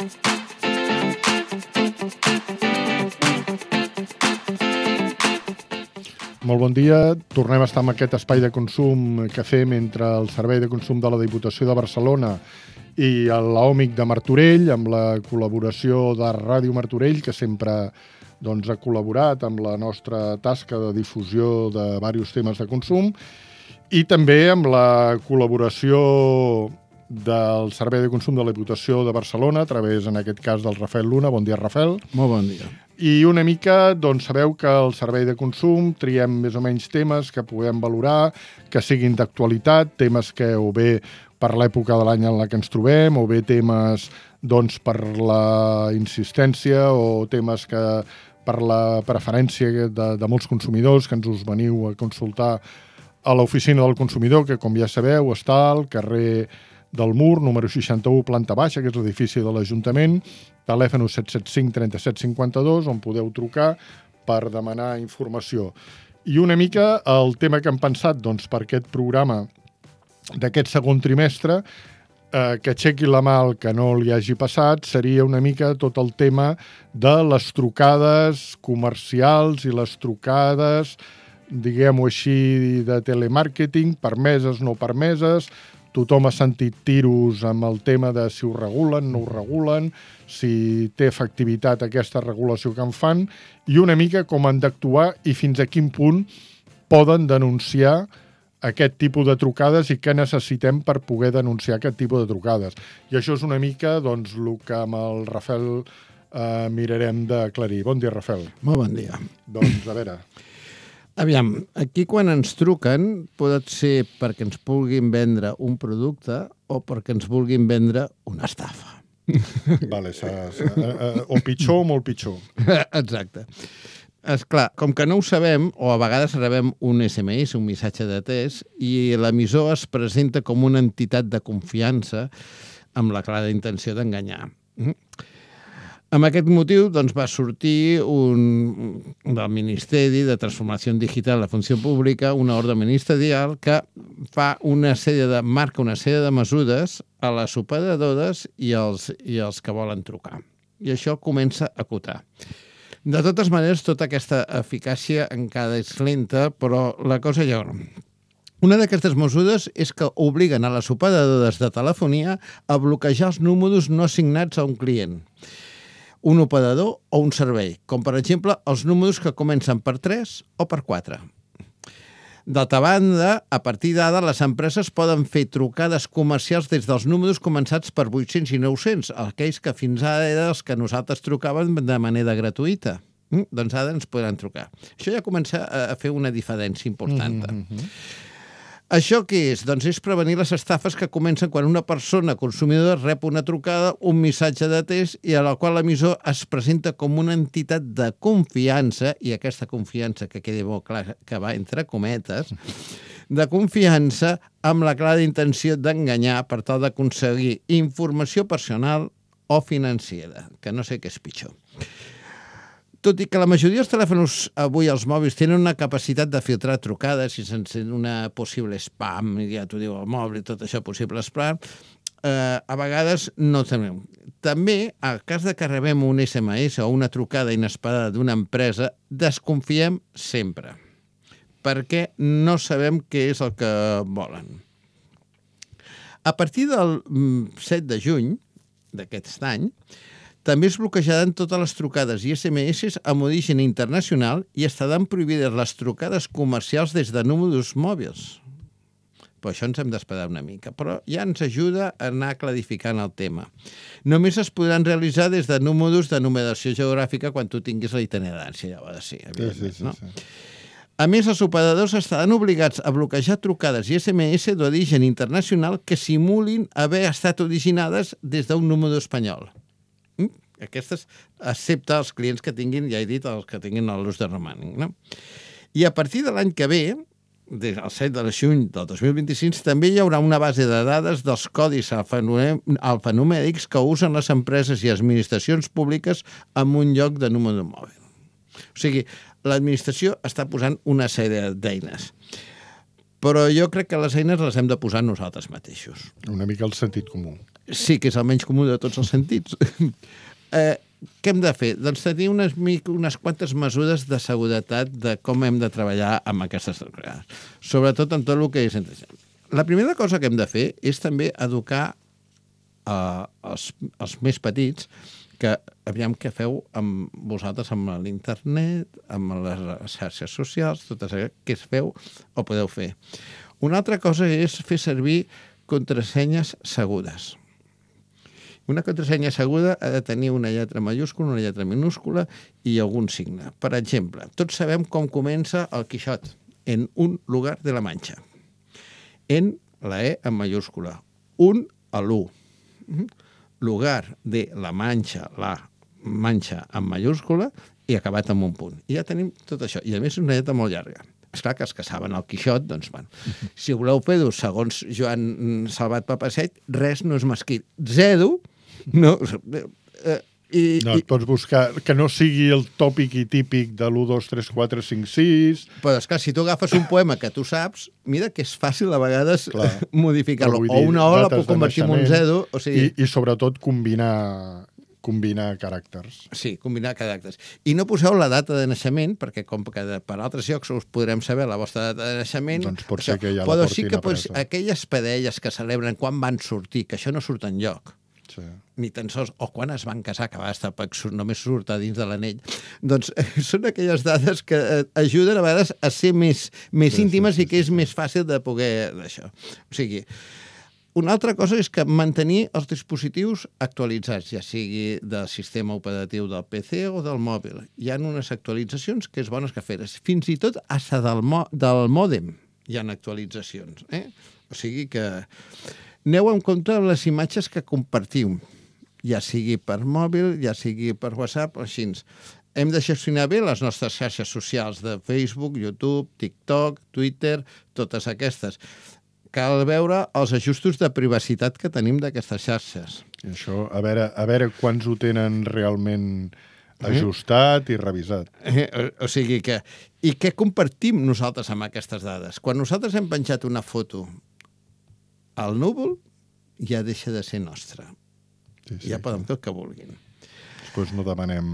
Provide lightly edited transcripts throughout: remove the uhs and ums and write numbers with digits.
Molt bon dia. Tornem a estar en aquest espai de consum que fem entre el Servei de Consum de la Diputació de Barcelona i l'OMIC de Martorell, amb la col·laboració de Ràdio Martorell, que sempre ha col·laborat amb la nostra tasca de difusió de diversos temes de consum, i també amb la col·laboració del Servei de Consum de la Diputació de Barcelona, a través, en aquest cas, del Rafael Luna. Bon dia, Rafael. Molt bon dia. I una mica, sabeu que al Servei de Consum triem més o menys temes que puguem valorar, que siguin d'actualitat, temes que o bé per l'època de l'any en la que ens trobem, o bé temes per la insistència o temes que per la preferència de molts consumidors que ens us veniu a consultar a l'oficina del consumidor, que com ja sabeu està al carrer del Mur, número 61, planta baixa, que és l'edifici de l'Ajuntament, telèfon 775 37 52, on podeu trucar per demanar informació. I una mica el tema que hem pensat per aquest programa d'aquest segon trimestre, que aixequi la mà el que no li hagi passat, seria una mica tot el tema de les trucades comercials i les trucades, diguem-ho així, de telemàrqueting, permeses, no permeses. Tothom ha sentit tiros amb el tema de si ho regulen, no ho regulen, si té efectivitat aquesta regulació que en fan, i una mica com han d'actuar i fins a quin punt poden denunciar aquest tipus de trucades i què necessitem per poder denunciar aquest tipus de trucades. I això és una mica el que amb el Rafael mirarem d'aclarir. Bon dia, Rafael. Molt bon dia. A veure... Aviam, aquí quan ens truquen pot ser perquè ens vulguin vendre un producte o perquè ens vulguin vendre una estafa. Vale, o pitjor o molt pitjor. Exacte. Esclar, com que no ho sabem, o a vegades rebem un SMS, un missatge de test, i l'emissor es presenta com una entitat de confiança amb la clara intenció d'enganyar. Amb aquest motiu va sortir del Ministeri de Transformació Digital de la Funció Pública una ordre ministerial que marca una sèrie de mesures a les operadores i els que volen trucar. I això comença a acotar. De totes maneres, tota aquesta eficàcia encara és lenta, però la cosa ja... Una d'aquestes mesures és que obliguen a les operadores de telefonia a bloquejar els números no assignats a un client, un operador o un servei, com per exemple els números que comencen per 3 o per 4. D'altra banda, a partir d'ara, les empreses poden fer trucades comercials des dels números començats per 800 i 900, aquells que fins ara eren els que nosaltres trucàvem de manera gratuïta. Doncs ara ens podran trucar. Això ja comença a fer una diferència important. Això què és? Doncs és prevenir les estafes que comencen quan una persona consumidora rep una trucada, un missatge de test i a la qual l'emissor es presenta com una entitat de confiança, i aquesta confiança, que quedi molt clar que va entre cometes, de confiança amb la clara intenció d'enganyar per tal d'aconseguir informació personal o financera, que no sé què és pitjor. Tot i que la majoria dels telèfons avui, els mòbils, tenen una capacitat de filtrar trucades i sense una possible spam, ja t'ho diu el mòbil, tot això possible spam, a vegades no tenim. També, al cas de que rebem un SMS o una trucada inesperada d'una empresa, desconfiem sempre, perquè no sabem què és el que volen. A partir del 7 de juny d'aquest any, també es bloquejaran totes les trucades i SMS amb origen internacional i estaran prohibides les trucades comercials des de números mòbils. Però això ens hem d'esperar una mica, però ja ens ajuda a anar clarificant el tema. Només es podran realitzar des de números de numeració geogràfica quan tu tinguis la itinerància, llavors sí, evidentment, no? A més, els operadors estaran obligats a bloquejar trucades i SMS d'origen internacional que simulin haver estat originades des d'un número espanyol. Aquestes, excepte els clients que tinguin, ja he dit, els que tinguin l'ús de roaming, no? I a partir de l'any que ve, des del 7 de juny del 2025, també hi haurà una base de dades dels codis alfanumèrics que usen les empreses i administracions públiques en un lloc de número mòbil. O sigui, l'administració està posant una sèrie d'eines. Però jo crec que les eines les hem de posar nosaltres mateixos. Una mica el sentit comú. Sí, que és el menys comú de tots els sentits. Què hem de fer? Doncs tenir unes quantes mesures de seguretat de com hem de treballar amb aquestes vegades. Sobretot en tot el que és... La primera cosa que hem de fer és també educar els més petits, que aviam què feu amb vosaltres amb l'internet, amb les xarxes socials, totes aquestes, què es feu o podeu fer. Una altra cosa és fer servir contrasenyes segures. Una contrasenya segura ha de tenir una lletra majúscula, una lletra minúscula i algun signe. Per exemple, tots sabem com comença el Quixot, en un lugar de la Manxa. En la E en majúscula, un a l'1. Lugar de la Manxa en majúscula i acabat amb un punt. I ja tenim tot això. I a més és una lletra molt llarga. Esclar que els que saben el Quixot, doncs, bueno, si voleu fer-ho segons Joan Salvat Papaset, res no és mesquí. Zero, no... No, et pots buscar que no sigui el tòpic i típic de l'1, 2, 3, 4, 5, 6... Però, esclar, si tu agafes un poema que tu saps, mira que és fàcil a vegades modificar-lo. O una O la puc convertir en un zero. O sigui... I sobretot combinar caràcters. Sí, combinar caràcters. I no poseu la data de naixement, perquè com que per altres llocs us podrem saber la vostra data de naixement... Doncs pot ser que ja la però portin sí que apresa. aquelles parelles que celebren quan van sortir, que això no surt enlloc, Sí. ni tan sols, o quan es van casar, que va estar només surt a dins de l'anell, doncs són aquelles dades que ajuden a vegades a ser més íntimes i que és més fàcil de poder d'això. O sigui, una altra cosa és que mantenir els dispositius actualitzats, ja sigui del sistema operatiu del PC o del mòbil. Hi ha unes actualitzacions que és bones que fer-les. Fins i tot hasta del mòdem hi ha actualitzacions. O sigui que aneu en compte amb les imatges que compartiu, ja sigui per mòbil, ja sigui per WhatsApp o així. Hem de gestionar bé les nostres xarxes socials de Facebook, YouTube, TikTok, Twitter, totes aquestes. Cal veure els ajustos de privacitat que tenim d'aquestes xarxes. I això, a veure quants ho tenen realment ajustat i revisat. O sigui que... I què compartim nosaltres amb aquestes dades? Quan nosaltres hem penjat una foto al núvol, ja deixa de ser nostra. Sí, ja poden fer el que vulguin. Després no demanem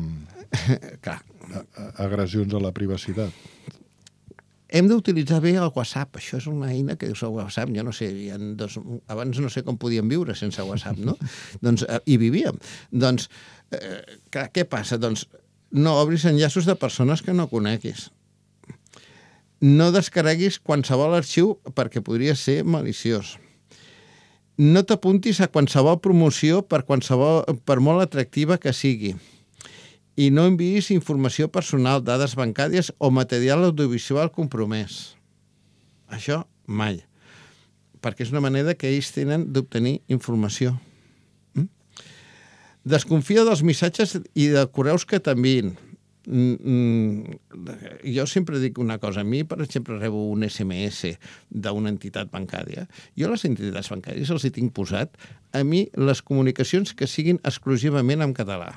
agressions a la privacitat. Hem d'utilitzar bé el WhatsApp. Això és una eina que dius el WhatsApp. Jo no sé, abans no sé com podíem viure sense WhatsApp, no? Doncs hi vivíem. Doncs, què passa? Doncs no obris enllaços de persones que no coneguis. No descarreguis qualsevol arxiu perquè podria ser maliciós. No t'apuntis a qualsevol promoció per molt atractiva que sigui. I no enviïs informació personal, dades bancàries o material audiovisual compromès. Això mai. Perquè és una manera que ells tenen d'obtenir informació. Desconfia dels missatges i de correus que t'enviïn. Jo sempre dic una cosa. A mi, per exemple, rebo un SMS d'una entitat bancària. Jo a les entitats bancàries els hi tinc posat a mi les comunicacions que siguin exclusivament en català.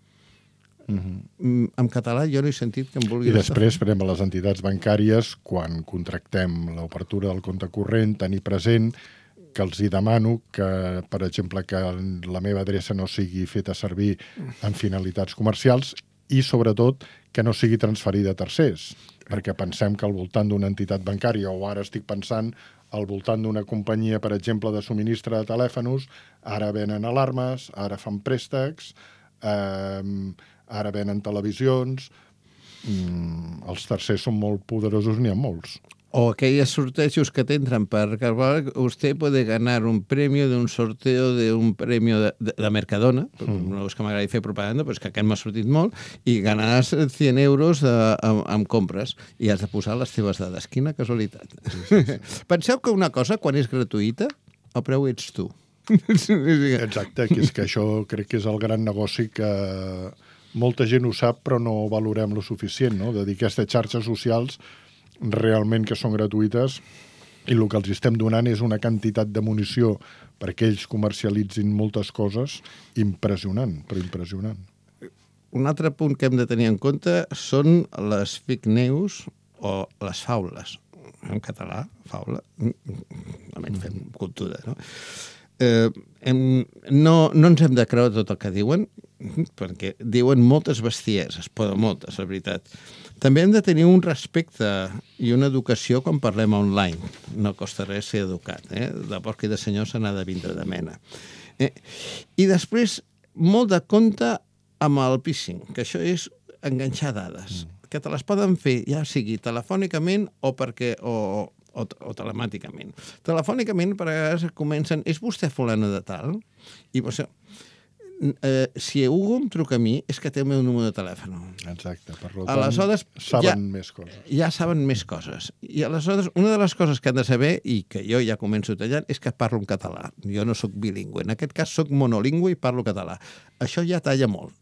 En català jo no he sentit que em vulgui... I després, per exemple, les entitats bancàries, quan contractem l'obertura del compte corrent, tenir present que els hi demano que, per exemple, que la meva adreça no sigui feta servir en finalitats comercials i, sobretot, que no sigui transferida a tercers, perquè pensem que al voltant d'una entitat bancària, o ara estic pensant al voltant d'una companyia, per exemple, de subministre de telèfons, ara venen alarmes, ara fan préstecs, ara venen televisions... Els tercers són molt poderosos, n'hi ha molts. O aquellos sorteos que te entran para cargar, usted puede ganar un premio de un sorteo de un premio de Mercadona, no és que m'agradi fer propaganda, però és que aquest m'ha sortit molt, i ganaràs 100 euros amb compres, i has de posar les teves dades. Quina casualitat. Sí. Penseu que una cosa, quan és gratuïta, el preu ets tu. Exacte, que és que això crec que és el gran negoci que molta gent ho sap, però no valorem lo suficient, no? De dir que aquestes xarxes socials realment que són gratuïtes i el que els estem donant és una quantitat de munició perquè ells comercialitzin moltes coses impressionant, però impressionant. Un altre punt que hem de tenir en compte són les fake news o les faules. en català, faula, almenys fem cultura, no? No ens hem de creure tot el que diuen, perquè diuen moltes bestieses, però moltes, la veritat. També hem de tenir un respecte i una educació quan parlem online. No costa res ser educat, de porc i de senyor se n'ha de vindre de mena. I després, molt de compte amb el phishing, que això és enganxar dades, que te les poden fer, ja sigui telefònicament o telemàticament. Telefònicament, per vegades comencen, és vostè fulano de tal? I per això, si Hugo em truca a mi, és que té el meu número de telèfon. Exacte, per tant, aleshores, saben més coses. Ja saben més coses. I aleshores, una de les coses que han de saber, i que jo ja començo tallant, és que parlo en català. Jo no sóc bilingüe. En aquest cas, sóc monolingüe i parlo català. Això ja talla molt.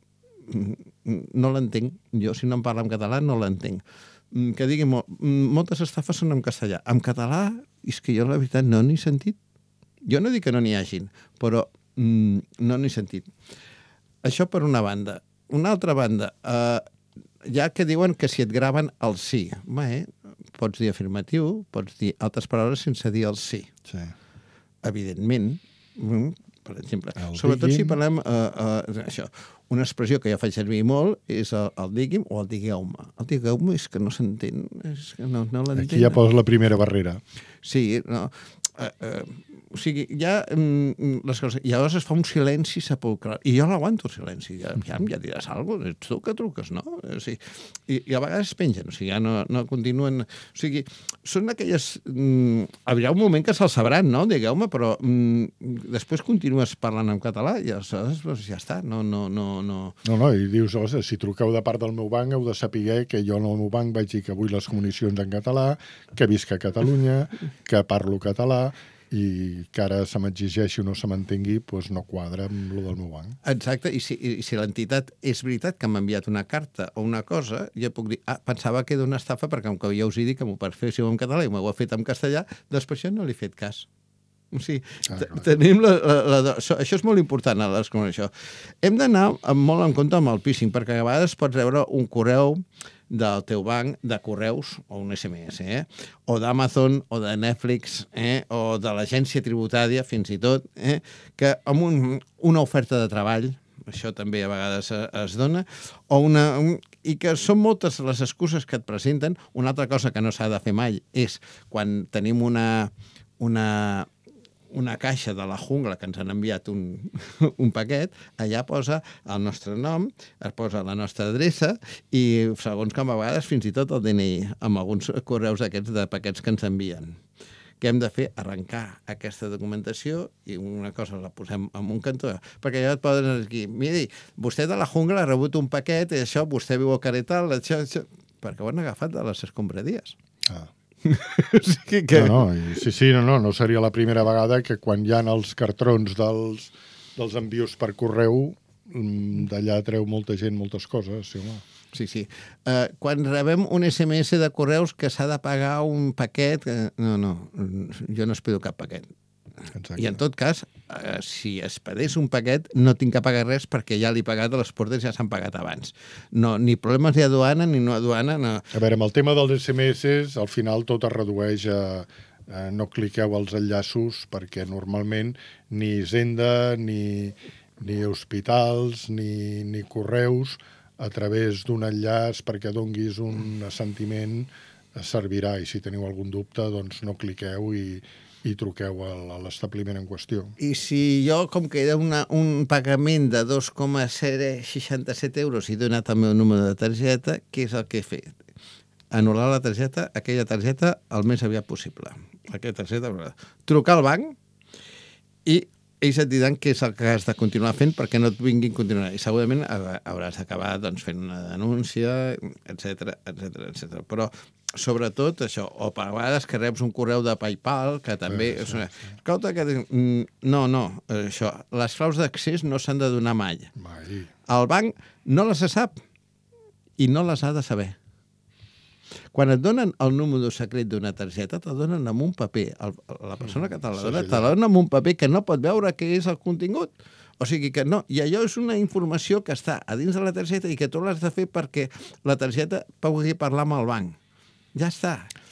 No l'entenc. Jo, si no em parla en català, no l'entenc. Que digui, moltes estafes són en castellà. En català, és que jo, la veritat, no n'he sentit. Jo no dic que no n'hi hagin, però no n'he sentit. Això per una banda. Una altra banda, ja que diuen que si et graven el sí, pots dir afirmatiu, pots dir altres paraules sense dir el sí. Sí. Evidentment, per exemple, sobretot si parlem això, una expressió que jo faig servir molt és el digui'm o el digueu-me. El digueu-me és que no s'entén, és que no l'entén. Aquí ja poses la primera barrera. Sí, no. O sigui, ja les coses... I llavors es fa un silenci sepulcral. I jo l'aguanto, el silenci. Ja diràs alguna cosa, ets tu que truques, no? O sigui, i a vegades es pengen, o sigui, ja no continuen... O sigui, són aquelles... Hi ha un moment que se'ls sabran, no? Digueu-me, però després continues parlant en català i aleshores doncs, ja està. No, i dius, si truqueu de part del meu banc heu de saber que jo en el meu banc vaig dir que vull les comunicacions en català, que visc a Catalunya, que parlo català, i que ara se m'exigeixi o no se m'entengui, doncs no quadra amb el del meu banc. Exacte, i si l'entitat és veritat que m'ha enviat una carta o una cosa, jo puc dir, pensava que era una estafa perquè com que ja us he dit que m'ho perfecció en català i m'ho ha fet en castellà, doncs per això no li he fet cas. O sigui, tenim això és molt important, això. Hem d'anar molt en compte amb el phishing, perquè a vegades pots rebre un correu del teu banc de correus o un SMS, o d'Amazon, o de Netflix, o de l'agència tributària, fins i tot, que amb una oferta de treball, això també a vegades es dona, i que són moltes les excuses que et presenten. Una altra cosa que no s'ha de fer mai és quan tenim una caixa de la jungla que ens han enviat un paquet, allà posa el nostre nom, es posa la nostra adreça i segons com a vegades fins i tot el DNI, amb alguns correus d'aquests de paquets que ens envien. Què hem de fer? Arrencar aquesta documentació i una cosa la posem en un cantó, perquè ja et poden dir, miri, vostè de la jungla ha rebut un paquet i això, vostè viu a Caretal, això, perquè ho han agafat de les escombraries. No seria la primera vegada que quan hi ha els cartrons dels envios per correu d'allà treu molta gent moltes coses. Sí. Quan rebem un SMS de correus que s'ha de pagar un paquet, no, jo no espero cap paquet. Exacte. I en tot cas, si es pedeix un paquet, no tinc que pagar res perquè ja l'he pagat, les portes ja s'han pagat abans. No, ni problemes d'aduana ni no aduana. No. A veure, amb el tema dels SMS, al final tot es redueix a no cliqueu als enllaços perquè normalment ni Hisenda, ni hospitals, ni correus a través d'un enllaç perquè donguis un assentiment servirà. I si teniu algun dubte, doncs no cliqueu i truqueu a l'establiment en qüestió. I si jo, com que era un pagament de 2,67 euros i he donat el meu número de targeta, què és el que he fet? Anul·lar aquella targeta el més aviat possible. Trucar al banc i ells et diran què és el que has de continuar fent perquè no et vinguin a continuar. I segurament hauràs d'acabar fent una denúncia, etc. Però sobretot això, o a vegades que reps un correu de PayPal, que també... Escolta, no, això, les claus d'accés no s'han de donar mai. El banc no les sap i no les ha de saber. Quan et donen el número secret d'una targeta, te'l donen amb un paper. La persona que te la dona, te la dona amb un paper que no pot veure què és el contingut. O sigui que no, i allò és una informació que està a dins de la targeta i que tu l'has de fer perquè la targeta pugui parlar amb el banc. Ja està.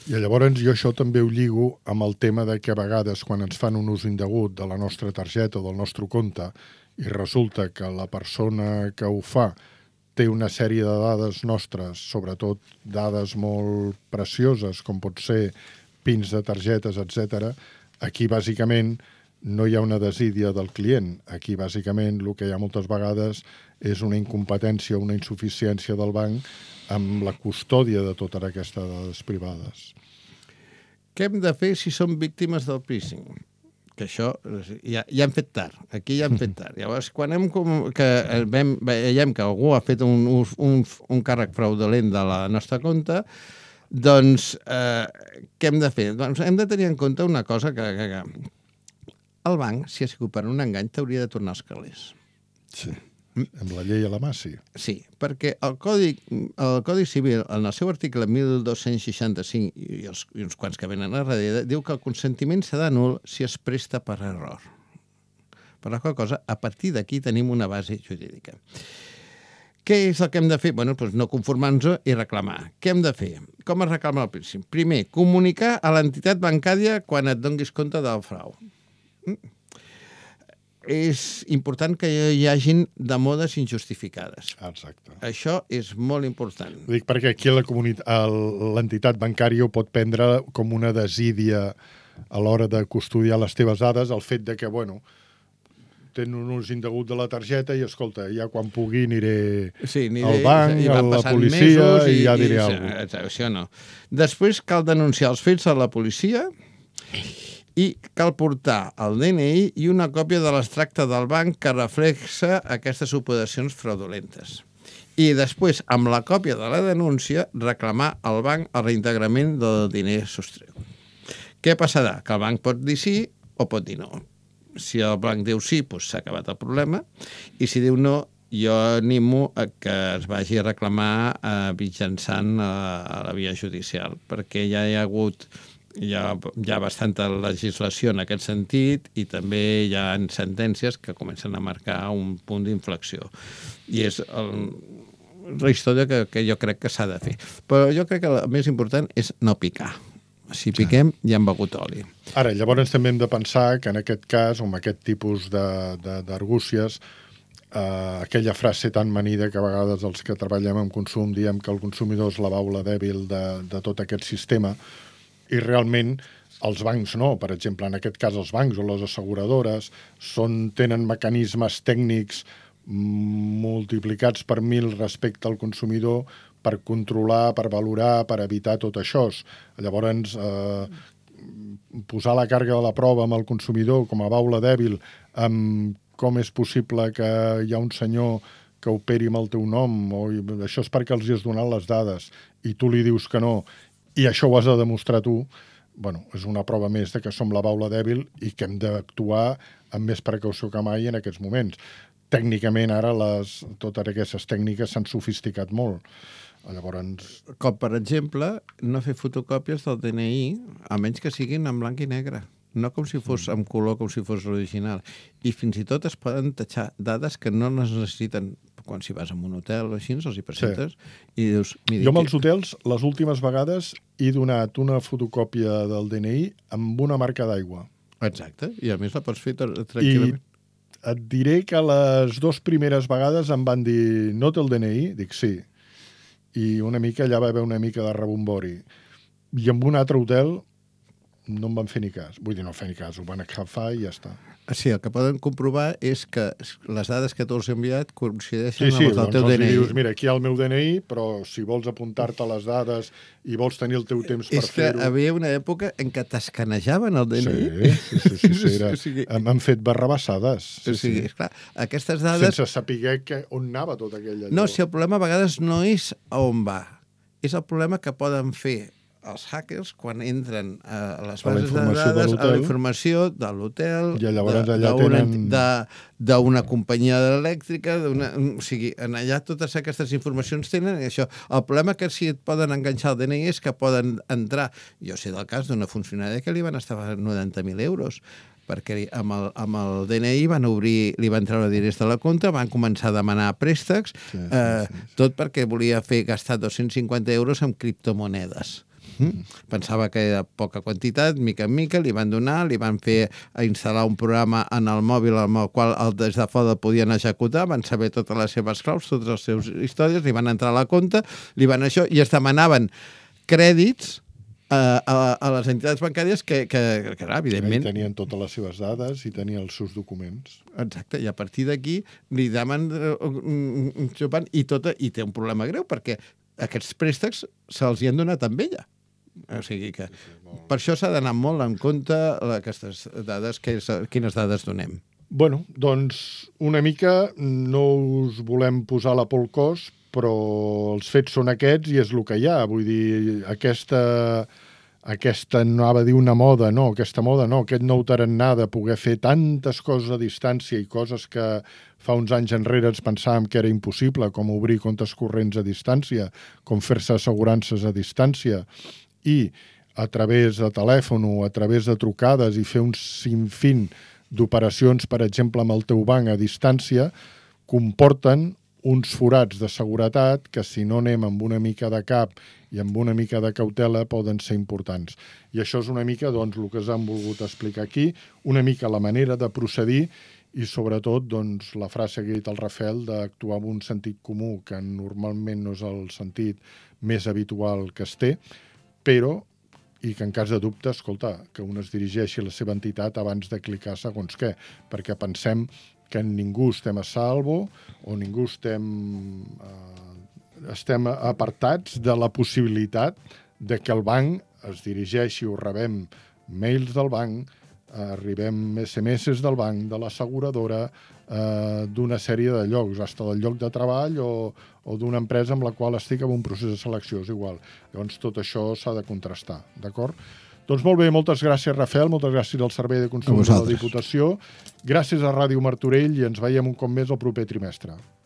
I llavors jo això també ho lligo amb el tema de que a vegades quan ens fan un ús indegut de la nostra targeta o del nostre compte i resulta que la persona que ho fa té una sèrie de dades nostres, sobretot dades molt precioses, com pot ser pins de targetes, etc. Aquí, bàsicament, no hi ha una desídia del client. Aquí, bàsicament, el que hi ha moltes vegades és una incompetència, una insuficiència del banc amb la custòdia de totes aquestes dades privades. Què hem de fer si som víctimes del phishing? Que això ja hem fet tard. Aquí ja hem fet tard. Llavors, quan veiem que algú ha fet un càrrec fraudulent de la nostra compte, doncs què hem de fer? Doncs hem de tenir en compte una cosa que el banc, si ha sigut per un engany, t'hauria de tornar als calés. Sí. Amb la llei a la mà, sí. Sí, perquè el Codi Civil, en el seu article 1265 i uns quants que venen a darrere, diu que el consentiment s'ha d'anul si es presta per error. Per la qual cosa, a partir d'aquí tenim una base jurídica. Què és el que hem de fer? Bé, doncs no conformar-nos i reclamar. Què hem de fer? Com es reclama el príncip? Primer, comunicar a l'entitat bancària quan et donis compte del frau. És important que hi hagin demodes injustificades. Exacte. Això és molt important. Ho dic perquè aquí l'entitat bancària ho pot prendre com una desídia a l'hora de custodiar les teves dades, el fet de que, tenen un ús indegut de la targeta i, escolta, ja quan pugui aniré al banc, a la policia i ja diré alguna cosa. Això no. Després cal denunciar els fets a la policia i cal portar el DNI i una còpia de l'extracte del banc que reflexa aquestes operacions fraudulentes. I després, amb la còpia de la denúncia, reclamar al banc el reintegrament del diner sostret. Què passarà? Que el banc pot dir sí o pot dir no. Si el banc diu sí, doncs s'ha acabat el problema, i si diu no, jo animo a que es vagi a reclamar mitjançant a la via judicial, perquè ja hi ha hagut hi ha bastanta legislació en aquest sentit i també hi ha sentències que comencen a marcar un punt d'inflexió. I és la història que jo crec que s'ha de fer. Però jo crec que el més important és no picar. Si piquem, ja hem begut oli. Ara, llavors també hem de pensar que en aquest cas, o amb aquest tipus d'argúcies, aquella frase tan manida que a vegades els que treballem en consum diem que el consumidor és la baula dèbil de tot aquest sistema, i realment els bancs no. Per exemple, en aquest cas els bancs o les asseguradores tenen mecanismes tècnics multiplicats per 1000 respecte al consumidor per controlar, per valorar, per evitar tot això. Llavors, posar la càrrega de la prova amb el consumidor com a baula dèbil, amb com és possible que hi ha un senyor que operi amb el teu nom, o això és perquè els hi has donat les dades i tu li dius que no, i això ho has de demostrar tu, és una prova més de que som la baula dèbil i que hem d'actuar amb més precaució que mai en aquests moments. Tècnicament, ara, totes aquestes tècniques s'han sofisticat molt. Llavors... Com, per exemple, no fer fotocòpies del DNI, a menys que siguin en blanc i negre. No com si fos en color, com si fos l'original. I fins i tot es poden tatxar dades que no les necessiten quan si vas a un hotel o així, els hi presentes i dius... Jo amb els hotels, les últimes vegades, he donat una fotocòpia del DNI amb una marca d'aigua. Exacte, i a més la pots fer tranquil·lament. I et diré que les 2 primeres vegades em van dir no té el DNI? Dic sí. I una mica, allà va haver una mica de rebombori. I amb un altre hotel no em van fer ni cas. Vull dir, no fer ni cas, ho van agafar i ja està. Sí, el que poden comprovar és que les dades que tu els he enviat coincideixen amb les del teu DNI. DNI. Dius, mira, aquí hi ha el meu DNI, però si vols apuntar-te les dades i vols tenir el teu temps per fer-ho... És que havia una època en què t'escanejaven el DNI. Sí. M'han fet barrabassades. Sí, esclar, aquestes dades... Sense saber on anava tot aquell allò. No, si el problema a vegades no és a on va. És el problema que poden fer els hackers quan entren a les bases de dades, a la informació de l'hotel, d'una companyia elèctrica, o sigui, allà totes aquestes informacions tenen això. El problema que si et poden enganxar el DNI és que poden entrar, jo sé del cas d'una funcionària que li van estar 90.000 euros, perquè amb el DNI li van treure diners de la compta, van començar a demanar préstecs, tot perquè volia gastar 250 euros en criptomonedes. Pensava que era poca quantitat, mica en mica, li van donar, li van fer a instal·lar un programa en el mòbil amb el qual des de fora podien executar, van saber totes les seves claus, totes les seves històries, li van entrar a la compte, li van això, i es demanaven crèdits a les entitats bancàries que evidentment... I tenien totes les seves dades i tenien els seus documents. Exacte, i a partir d'aquí li demanen i té un problema greu, perquè aquests préstecs se'ls hi han donat amb ella. O sigui que per això s'ha d'anar molt en compte aquestes dades, quines dades donem. Bueno, doncs una mica no us volem posar la por al cos, però els fets són aquests i és el que hi ha. Vull dir, aquesta anava a dir una moda, no, aquest nou tarannà de poder fer tantes coses a distància i coses que fa uns anys enrere ens pensàvem que era impossible, com obrir comptes corrents a distància, com fer-se assegurances a distància i a través de telèfon o a través de trucades i fer un sinfín d'operacions, per exemple, amb el teu banc a distància, comporten uns forats de seguretat que, si no anem amb una mica de cap i amb una mica de cautela, poden ser importants. I això és una mica doncs, el que us han volgut explicar aquí, una mica la manera de procedir i, sobretot, doncs, la frase que ha dit el Rafael d'actuar amb un sentit comú, que normalment no és el sentit més habitual que es té, però i que en cas de dubte, escolta, que un es dirigeixi a la seva entitat abans de clicar segons què, perquè pensem que ningú estem a salvo o ningú estem apartats de la possibilitat de que el banc es dirigeixi o rebem mails del banc, arribem SMS del banc, de l'asseguradora, d'una sèrie de llocs, fins del lloc de treball o d'una empresa amb la qual estic en un procés de selecció, és igual. Llavors tot això s'ha de contrastar, d'acord? Doncs molt bé, moltes gràcies, Rafael, moltes gràcies al Servei de Consum de la Diputació, gràcies a Ràdio Martorell i ens veiem un cop més el proper trimestre.